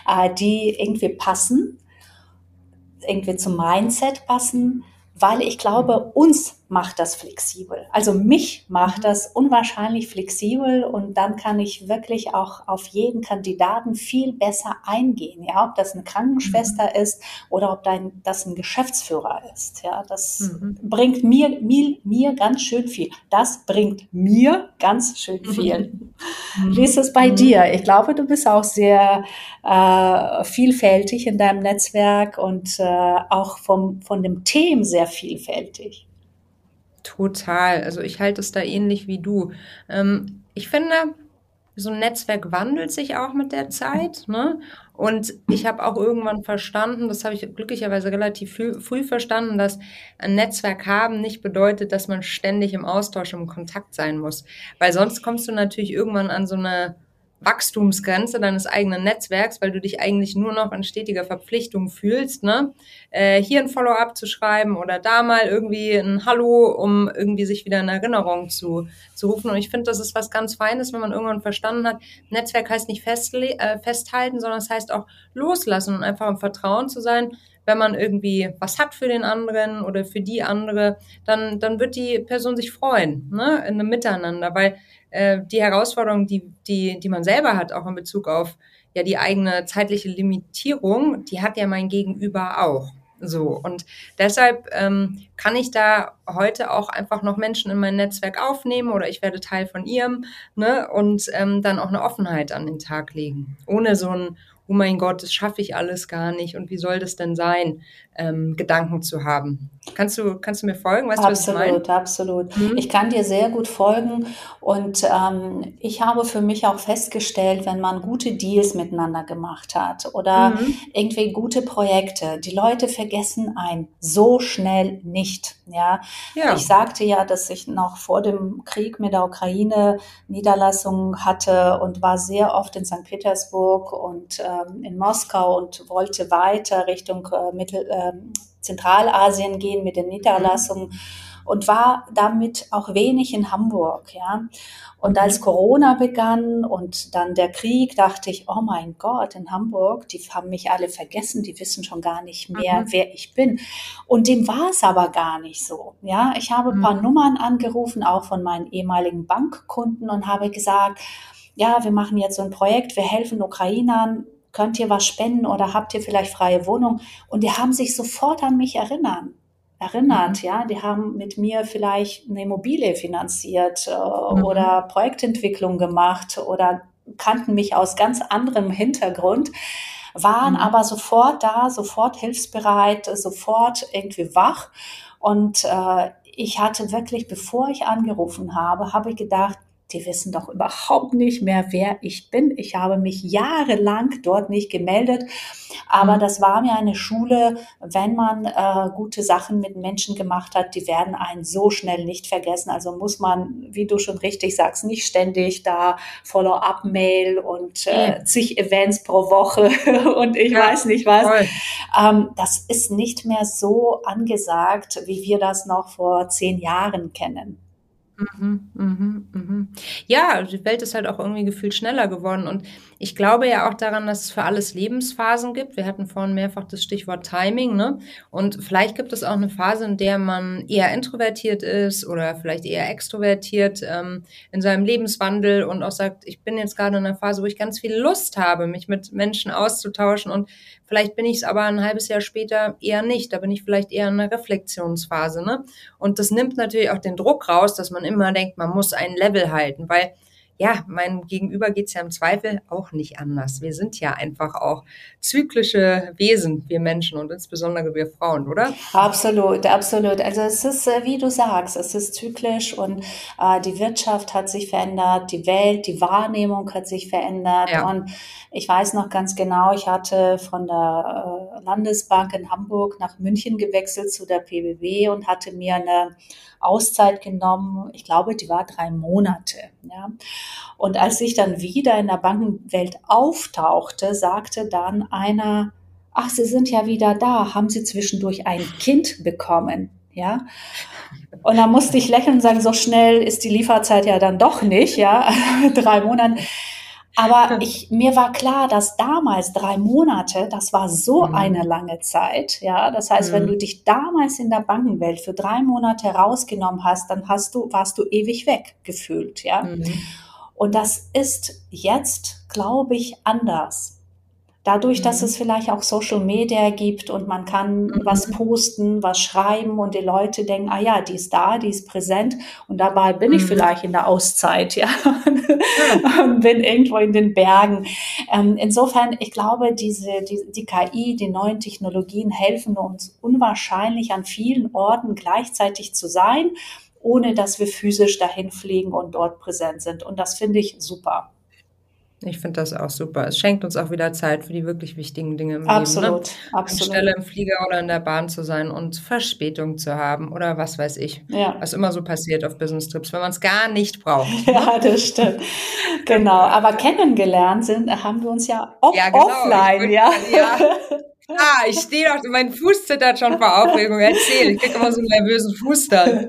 die irgendwie passen, irgendwie zum Mindset passen, weil ich glaube, Mhm. uns macht das flexibel. Also mich macht das unwahrscheinlich flexibel und dann kann ich wirklich auch auf jeden Kandidaten viel besser eingehen. Ja, ob das eine Krankenschwester ist oder ob das ein Geschäftsführer ist. Ja, das bringt mir ganz schön viel. Das bringt mir ganz schön viel. Wie ist es bei dir? Ich glaube, du bist auch sehr vielfältig in deinem Netzwerk und auch von dem Thema sehr vielfältig. Total. Also ich halte es da ähnlich wie du. Ich finde, so ein Netzwerk wandelt sich auch mit der Zeit, ne? Und ich habe auch irgendwann verstanden, das habe ich glücklicherweise relativ früh verstanden, dass ein Netzwerk haben nicht bedeutet, dass man ständig im Austausch, im Kontakt sein muss. Weil sonst kommst du natürlich irgendwann an so eine Wachstumsgrenze deines eigenen Netzwerks, weil du dich eigentlich nur noch in stetiger Verpflichtung fühlst, ne? Hier ein Follow-up zu schreiben oder da mal irgendwie ein Hallo, um irgendwie sich wieder in Erinnerung zu rufen. Und ich finde, das ist was ganz Feines, wenn man irgendwann verstanden hat, Netzwerk heißt nicht festhalten, sondern es heißt auch loslassen und einfach im Vertrauen zu sein. Wenn man irgendwie was hat für den anderen oder für die andere, dann wird die Person sich freuen, ne, in einem Miteinander, weil die Herausforderung, die man selber hat, auch in Bezug auf ja die eigene zeitliche Limitierung, die hat ja mein Gegenüber auch. So, und deshalb kann ich da heute auch einfach noch Menschen in mein Netzwerk aufnehmen oder ich werde Teil von ihrem, ne, und dann auch eine Offenheit an den Tag legen. Ohne so ein, oh mein Gott, das schaffe ich alles gar nicht und wie soll das denn sein, Gedanken zu haben. Kannst du mir folgen? Weißt du, was ich meine? Absolut. Ich kann dir sehr gut folgen und ich habe für mich auch festgestellt, wenn man gute Deals miteinander gemacht hat oder irgendwie gute Projekte, die Leute vergessen einen so schnell nicht. Ja, ich sagte ja, dass ich noch vor dem Krieg mit der Ukraine Niederlassungen hatte und war sehr oft in St. Petersburg und in Moskau und wollte weiter Richtung Zentralasien gehen mit den Niederlassungen und war damit auch wenig in Hamburg, ja. Und als Corona begann und dann der Krieg, dachte ich, oh mein Gott, in Hamburg, die haben mich alle vergessen, die wissen schon gar nicht mehr, wer ich bin. Und dem war es aber gar nicht so, ja. Ich habe ein paar Nummern angerufen, auch von meinen ehemaligen Bankkunden und habe gesagt, ja, wir machen jetzt so ein Projekt, wir helfen Ukrainern, könnt ihr was spenden oder habt ihr vielleicht freie Wohnung? Und die haben sich sofort an mich erinnert, ja. Die haben mit mir vielleicht eine Immobilie finanziert oder Projektentwicklung gemacht oder kannten mich aus ganz anderem Hintergrund, waren aber sofort da, sofort hilfsbereit, sofort irgendwie wach. Und ich hatte wirklich, bevor ich angerufen habe ich gedacht, die wissen doch überhaupt nicht mehr, wer ich bin. Ich habe mich jahrelang dort nicht gemeldet, aber das war mir eine Schule, wenn man gute Sachen mit Menschen gemacht hat, die werden einen so schnell nicht vergessen. Also muss man, wie du schon richtig sagst, nicht ständig da Follow-up-Mail und zig Events pro Woche und ich weiß nicht was. Das ist nicht mehr so angesagt, wie wir das noch vor 10 Jahren kennen. Ja, die Welt ist halt auch irgendwie gefühlt schneller geworden und ich glaube ja auch daran, dass es für alles Lebensphasen gibt. Wir hatten vorhin mehrfach das Stichwort Timing, ne? Und vielleicht gibt es auch eine Phase, in der man eher introvertiert ist oder vielleicht eher extrovertiert in seinem Lebenswandel und auch sagt, ich bin jetzt gerade in einer Phase, wo ich ganz viel Lust habe, mich mit Menschen auszutauschen und vielleicht bin ich es aber ein halbes Jahr später eher nicht. Da bin ich vielleicht eher in einer Reflexionsphase, ne? Und das nimmt natürlich auch den Druck raus, dass man immer denkt, man muss ein Level halten, weil ja, meinem Gegenüber geht's ja im Zweifel auch nicht anders. Wir sind ja einfach auch zyklische Wesen, wir Menschen und insbesondere wir Frauen, oder? Absolut. Also es ist, wie du sagst, es ist zyklisch und die Wirtschaft hat sich verändert, die Welt, die Wahrnehmung hat sich verändert und ich weiß noch ganz genau, ich hatte von der Landesbank in Hamburg nach München gewechselt zu der PBB und hatte mir eine Auszeit genommen. Ich glaube, die war 3 Monate. Ja. Und als ich dann wieder in der Bankenwelt auftauchte, sagte dann einer, ach, Sie sind ja wieder da. Haben Sie zwischendurch ein Kind bekommen? Ja. Und dann musste ich lächeln und sagen, so schnell ist die Lieferzeit ja dann doch nicht, ja, 3 Monate. Aber mir war klar, dass damals 3 Monate, das war so eine lange Zeit, ja. Das heißt, wenn du dich damals in der Bankenwelt für 3 Monate rausgenommen hast, dann warst du ewig weg gefühlt, ja. Und das ist jetzt, glaube ich, anders. Dadurch, dass es vielleicht auch Social Media gibt und man kann was posten, was schreiben und die Leute denken, ah ja, die ist da, die ist präsent und dabei bin ich vielleicht in der Auszeit, ja, und bin irgendwo in den Bergen. Insofern, ich glaube, die KI, die neuen Technologien helfen uns unwahrscheinlich an vielen Orten gleichzeitig zu sein, ohne dass wir physisch dahin fliegen und dort präsent sind. Und das finde ich super. Ich finde das auch super. Es schenkt uns auch wieder Zeit für die wirklich wichtigen Dinge im Absolut, Leben, ne? absolut. Anstelle im Flieger oder in der Bahn zu sein und Verspätung zu haben oder was weiß ich, Ja. was immer so passiert auf Business-Trips, wenn man es gar nicht braucht. Ja, das stimmt. Genau. Aber kennengelernt haben wir uns ja, Ja, genau. offline, ja. Ich stehe doch, mein Fuß zittert schon vor Aufregung. Erzähl, ich kriege immer so einen nervösen Fuß dann.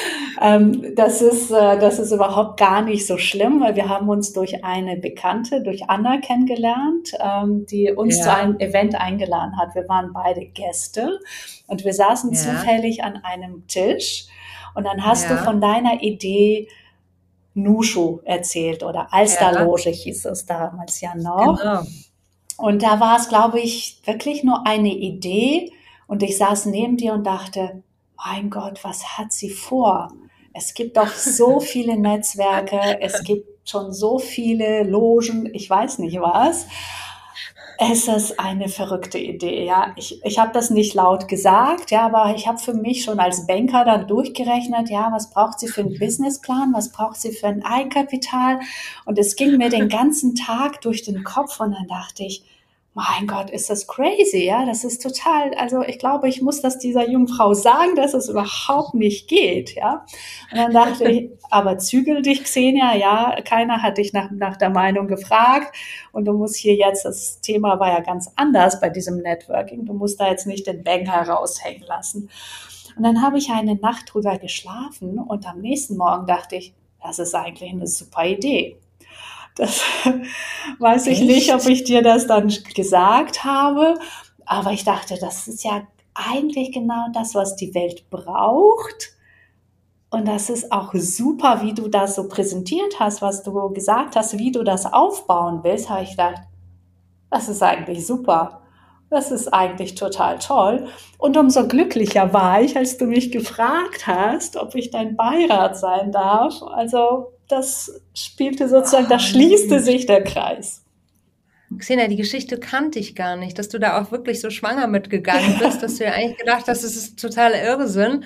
Das ist überhaupt gar nicht so schlimm, weil wir haben uns durch eine Bekannte, durch Anna kennengelernt, die uns zu einem Event eingeladen hat. Wir waren beide Gäste und wir saßen zufällig an einem Tisch und dann hast du von deiner Idee Nushu erzählt oder Alsterloge hieß es damals ja noch. Genau. Und da war es, glaube ich, wirklich nur eine Idee und ich saß neben dir und dachte, mein Gott, was hat sie vor? Es gibt doch so viele Netzwerke, es gibt schon so viele Logen, ich weiß nicht was. Es ist eine verrückte Idee, ja. Ich habe das nicht laut gesagt, ja, aber ich habe für mich schon als Banker dann durchgerechnet, ja, was braucht sie für einen Businessplan, was braucht sie für ein Eigenkapital? Und es ging mir den ganzen Tag durch den Kopf und dann dachte ich, mein Gott, ist das crazy, ja, das ist total, also ich glaube, ich muss das dieser jungen Frau sagen, dass es überhaupt nicht geht, ja. Und dann dachte ich, aber zügel dich, Xenia, ja, keiner hat dich nach der Meinung gefragt und du musst hier jetzt, das Thema war ja ganz anders bei diesem Networking, du musst da jetzt nicht den Banker raushängen lassen. Und dann habe ich eine Nacht drüber geschlafen und am nächsten Morgen dachte ich, das ist eigentlich eine super Idee. Das weiß ich nicht, ob ich dir das dann gesagt habe, aber ich dachte, das ist ja eigentlich genau das, was die Welt braucht. Und das ist auch super, wie du das so präsentiert hast, was du gesagt hast, wie du das aufbauen willst, habe ich gedacht, das ist eigentlich super. Das ist eigentlich total toll. Und umso glücklicher war ich, als du mich gefragt hast, ob ich dein Beirat sein darf. Also das spielte sozusagen, da schließte sich der Kreis. Xenia, die Geschichte kannte ich gar nicht, dass du da auch wirklich so schwanger mitgegangen bist, dass du ja eigentlich gedacht hast, das ist totaler Irrsinn.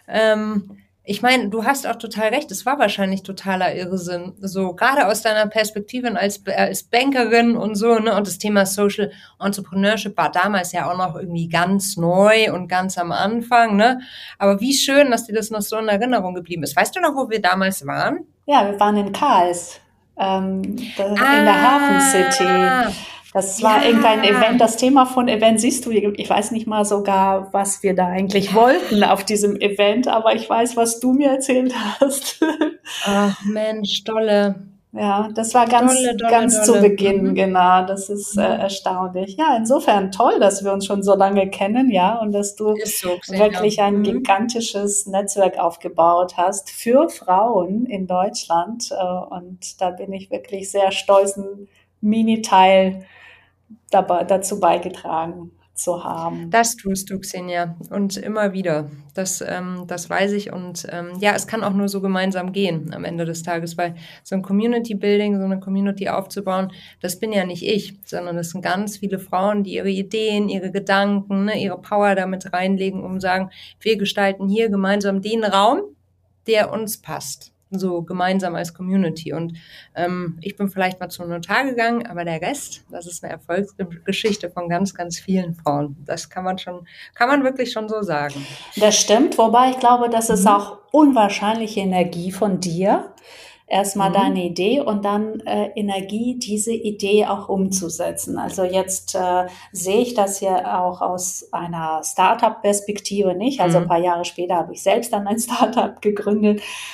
Ich meine, du hast auch total recht, es war wahrscheinlich totaler Irrsinn, so gerade aus deiner Perspektive als Bankerin und so, ne, und das Thema Social Entrepreneurship war damals ja auch noch irgendwie ganz neu und ganz am Anfang, ne, aber wie schön, dass dir das noch so in Erinnerung geblieben ist. Weißt du noch, wo wir damals waren? Ja, wir waren in Kals, in der Hafen City. Das war irgendein Event, das Thema von Event siehst du, ich weiß nicht mal sogar, was wir da eigentlich wollten auf diesem Event, aber ich weiß, was du mir erzählt hast. Ach Mensch, dolle. Ja, das war ganz zu Beginn, genau, das ist erstaunlich. Ja, insofern toll, dass wir uns schon so lange kennen, ja, und dass du wirklich ein gigantisches Netzwerk aufgebaut hast für Frauen in Deutschland und da bin ich wirklich sehr stolz, ein Mini-Teil dazu beigetragen zu haben. Das tust du, Xenia, und immer wieder. Das weiß ich und ja, es kann auch nur so gemeinsam gehen am Ende des Tages, weil so ein Community-Building, so eine Community aufzubauen, das bin ja nicht ich, sondern es sind ganz viele Frauen, die ihre Ideen, ihre Gedanken, ne, ihre Power damit reinlegen, um zu sagen, wir gestalten hier gemeinsam den Raum, der uns passt. So gemeinsam als Community. Und ich bin vielleicht mal zum Notar gegangen, aber der Rest, das ist eine Erfolgsgeschichte von ganz, ganz vielen Frauen. Das kann man wirklich schon so sagen. Das stimmt, wobei ich glaube, das ist auch unwahrscheinliche Energie von dir. Erstmal deine Idee und dann Energie, diese Idee auch umzusetzen. Also jetzt sehe ich das hier auch aus einer Startup-Perspektive nicht. Also ein paar Jahre später habe ich selbst dann ein Startup gegründet.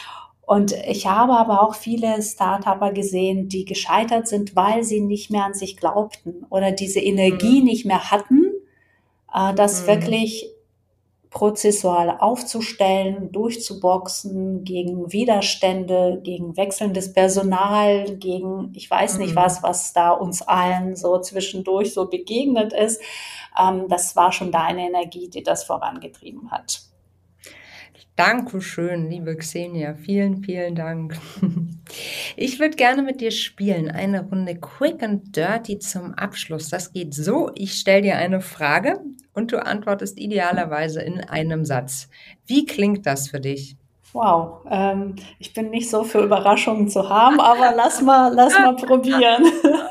Und ich habe aber auch viele Start-Upper gesehen, die gescheitert sind, weil sie nicht mehr an sich glaubten oder diese Energie nicht mehr hatten, das wirklich prozessual aufzustellen, durchzuboxen gegen Widerstände, gegen wechselndes Personal, gegen ich weiß nicht was da uns allen so zwischendurch so begegnet ist. Das war schon deine Energie, die das vorangetrieben hat. Dankeschön, liebe Xenia. Vielen, vielen Dank. Ich würde gerne mit dir spielen. Eine Runde Quick and Dirty zum Abschluss. Das geht so. Ich stelle dir eine Frage und du antwortest idealerweise in einem Satz. Wie klingt das für dich? Wow, ich bin nicht so für Überraschungen zu haben, aber lass mal probieren.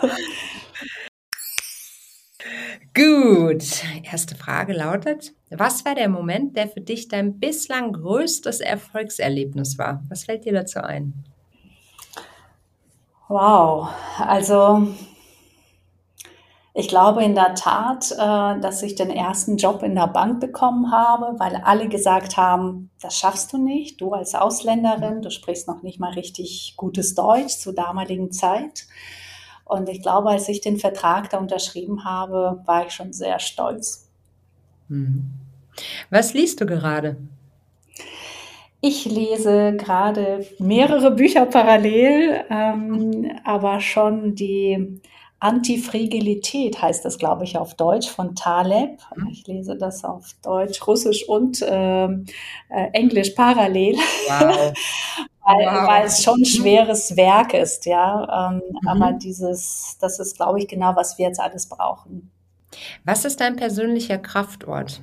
Gut. Erste Frage lautet, was war der Moment, der für dich dein bislang größtes Erfolgserlebnis war? Was fällt dir dazu ein? Wow, also ich glaube in der Tat, dass ich den ersten Job in der Bank bekommen habe, weil alle gesagt haben, das schaffst du nicht, du als Ausländerin, du sprichst noch nicht mal richtig gutes Deutsch zur damaligen Zeit. Und ich glaube, als ich den Vertrag da unterschrieben habe, war ich schon sehr stolz. Was liest du gerade? Ich lese gerade mehrere Bücher parallel, aber schon die Antifragilität heißt das, glaube ich, auf Deutsch von Taleb. Ich lese das auf Deutsch, Russisch und Englisch parallel, Wow. weil es schon ein schweres Werk ist, ja. Aber das ist, glaube ich, genau, was wir jetzt alles brauchen. Was ist dein persönlicher Kraftort?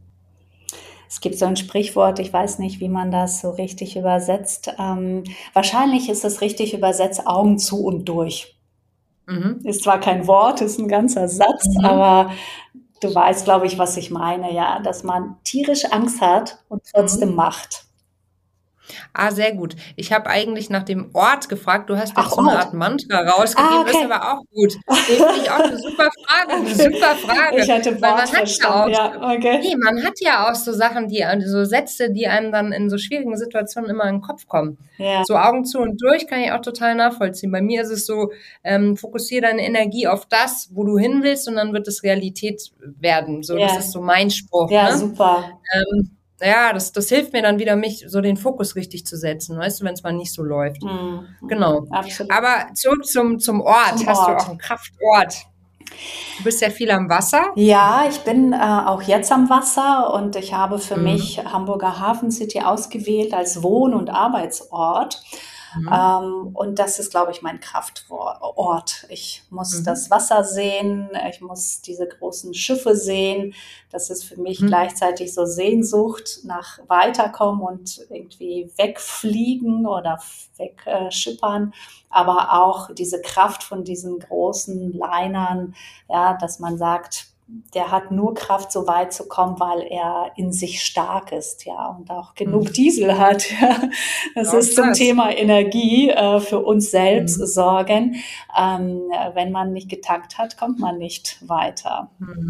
Es gibt so ein Sprichwort, ich weiß nicht, wie man das so richtig übersetzt. Wahrscheinlich ist es richtig übersetzt, Augen zu und durch. Ist zwar kein Wort, ist ein ganzer Satz, aber du weißt, glaube ich, was ich meine, ja, dass man tierisch Angst hat und trotzdem macht. Ah, sehr gut. Ich habe eigentlich nach dem Ort gefragt. Du hast jetzt so Ort. eine Art Mantra rausgegeben. Okay. Ist aber auch gut. Das finde ich auch eine super Frage. Eine super Frage. Ich hatte Weil Wort verstanden. man hat ja auch so Sachen, so Sätze, die einem dann in so schwierigen Situationen immer in den Kopf kommen. Ja. So Augen zu und durch kann ich auch total nachvollziehen. Bei mir ist es so, fokussiere deine Energie auf das, wo du hin willst, und dann wird es Realität werden. So, das ist so mein Spruch. Ja, ne? super. Ja, das hilft mir dann wieder, mich so den Fokus richtig zu setzen, weißt du, wenn es mal nicht so läuft. Genau. Absolut. Aber zurück zum Ort. Zum Hast du Ort. auch einen Kraftort? Du bist ja viel am Wasser. Ja, ich bin auch jetzt am Wasser und ich habe für mich Hamburger Hafen City ausgewählt als Wohn- und Arbeitsort. Und das ist, glaube ich, mein Kraftort. Ich muss das Wasser sehen, ich muss diese großen Schiffe sehen. Das ist für mich gleichzeitig so Sehnsucht nach Weiterkommen und irgendwie wegfliegen oder wegschippern. Aber auch diese Kraft von diesen großen Linern, ja, dass man sagt, der hat nur Kraft, so weit zu kommen, weil er in sich stark ist, ja, und auch genug Diesel hat. Ja. Das ist zum Thema Energie für uns selbst sorgen. Wenn man nicht getankt hat, kommt man nicht weiter.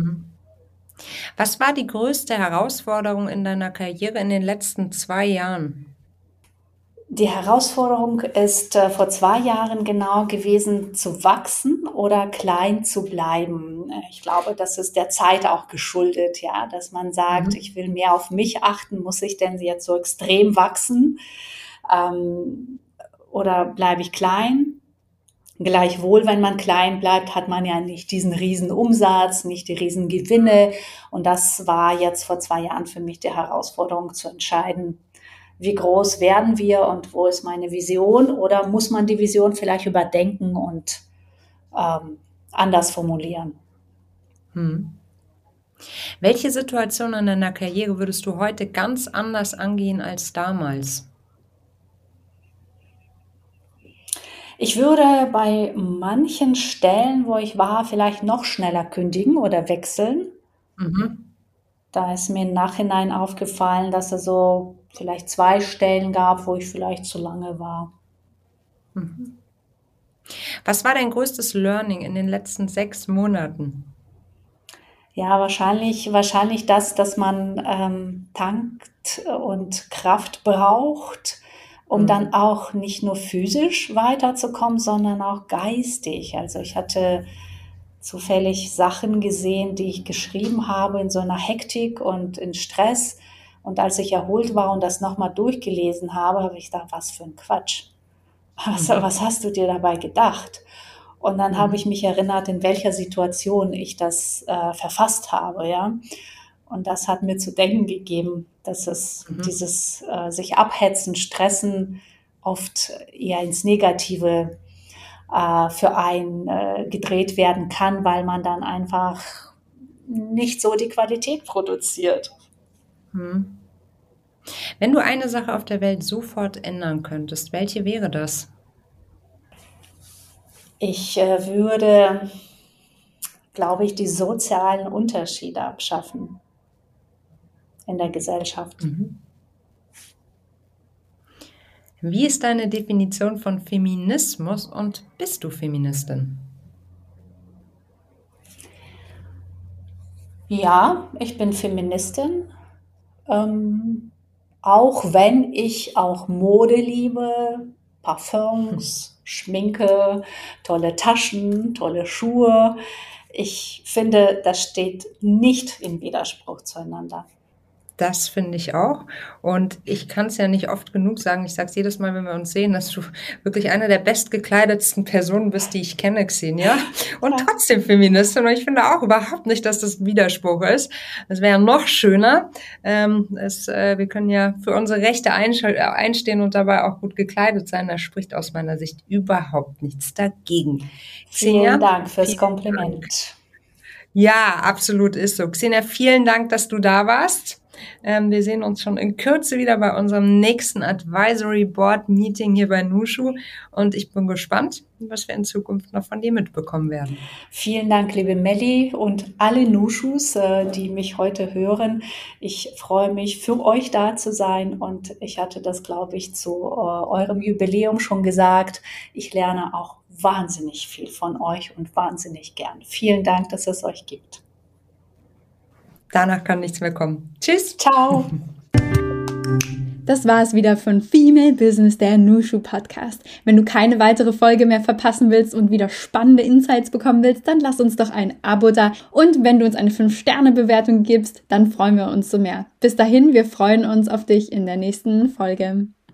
Was war die größte Herausforderung in deiner Karriere in den letzten 2 Jahren? Die Herausforderung ist vor 2 Jahren genau gewesen, zu wachsen oder klein zu bleiben. Ich glaube, das ist der Zeit auch geschuldet, ja, dass man sagt, ich will mehr auf mich achten, muss ich denn jetzt so extrem wachsen? Oder bleibe ich klein? Gleichwohl, wenn man klein bleibt, hat man ja nicht diesen riesen Umsatz, nicht die riesen Gewinne. Und das war jetzt vor 2 Jahren für mich die Herausforderung zu entscheiden, wie groß werden wir und wo ist meine Vision, oder muss man die Vision vielleicht überdenken und anders formulieren? Welche Situation in deiner Karriere würdest du heute ganz anders angehen als damals? Ich würde bei manchen Stellen, wo ich war, vielleicht noch schneller kündigen oder wechseln. Da ist mir im Nachhinein aufgefallen, dass es so vielleicht 2 Stellen gab, wo ich vielleicht zu lange war. Was war dein größtes Learning in den letzten 6 Monaten? Ja, wahrscheinlich das, dass man tankt und Kraft braucht um dann auch nicht nur physisch weiterzukommen, sondern auch geistig. Also ich hatte zufällig Sachen gesehen, die ich geschrieben habe in so einer Hektik und in Stress. Und als ich erholt war und das nochmal durchgelesen habe, habe ich gedacht, was für ein Quatsch. Was hast du dir dabei gedacht? Und dann habe ich mich erinnert, in welcher Situation ich das verfasst habe, ja. Und das hat mir zu denken gegeben, dass es dieses sich abhetzen, stressen oft eher ins Negative für einen gedreht werden kann, weil man dann einfach nicht so die Qualität produziert. Wenn du eine Sache auf der Welt sofort ändern könntest, welche wäre das? Ich würde, glaube ich, die sozialen Unterschiede abschaffen in der Gesellschaft. Wie ist deine Definition von Feminismus und bist du Feministin? Ja, ich bin Feministin, auch wenn ich auch Mode liebe, Parfums, Schminke, tolle Taschen, tolle Schuhe. Ich finde, das steht nicht im Widerspruch zueinander. Das finde ich auch. Und ich kann es ja nicht oft genug sagen. Ich sage es jedes Mal, wenn wir uns sehen, dass du wirklich eine der bestgekleidetsten Personen bist, die ich kenne, Xenia. Und trotzdem Feministin. Und ich finde auch überhaupt nicht, dass das ein Widerspruch ist. Es wäre noch schöner. Wir können ja für unsere Rechte einstehen und dabei auch gut gekleidet sein. Da spricht aus meiner Sicht überhaupt nichts dagegen. Xenia, vielen Dank fürs Kompliment. Ja, absolut ist so. Xenia, vielen Dank, dass du da warst. Wir sehen uns schon in Kürze wieder bei unserem nächsten Advisory Board Meeting hier bei Nushu und ich bin gespannt, was wir in Zukunft noch von dir mitbekommen werden. Vielen Dank, liebe Melli und alle Nushus, die mich heute hören. Ich freue mich, für euch da zu sein und ich hatte das, glaube ich, zu eurem Jubiläum schon gesagt. Ich lerne auch wahnsinnig viel von euch und wahnsinnig gern. Vielen Dank, dass es euch gibt. Danach kann nichts mehr kommen. Tschüss. Ciao. Das war es wieder von Female Business, der Nushu Podcast. Wenn du keine weitere Folge mehr verpassen willst und wieder spannende Insights bekommen willst, dann lass uns doch ein Abo da. Und wenn du uns eine 5-Sterne-Bewertung gibst, dann freuen wir uns so mehr. Bis dahin, wir freuen uns auf dich in der nächsten Folge.